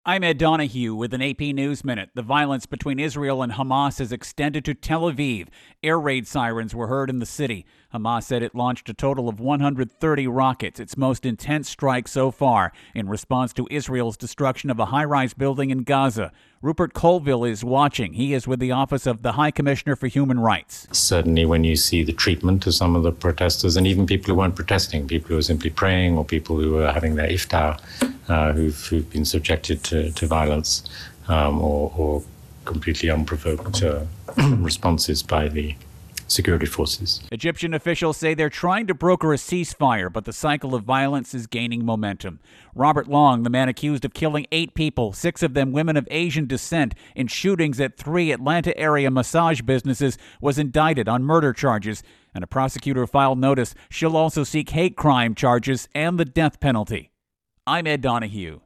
I'm Ed Donahue with an AP News Minute. The violence between Israel and Hamas has extended to Tel Aviv. Air raid sirens were heard in the city. Hamas said it launched a total of 130 rockets, its most intense strike so far, in response to Israel's destruction of a high-rise building in Gaza. Rupert Colville is watching. He is with the Office of the High Commissioner for Human Rights. Certainly when you see the treatment of some of the protesters, and even people who weren't protesting, people who were simply praying, or people who were having their iftar, who've been subjected to violence or completely unprovoked responses by the security forces. Egyptian officials say they're trying to broker a ceasefire, but the cycle of violence is gaining momentum. Robert Long, the man accused of killing 8 people, 6 of them women of Asian descent, in shootings at 3 Atlanta area massage businesses, was indicted on murder charges, and a prosecutor filed notice she'll also seek hate crime charges and the death penalty. I'm Ed Donahue.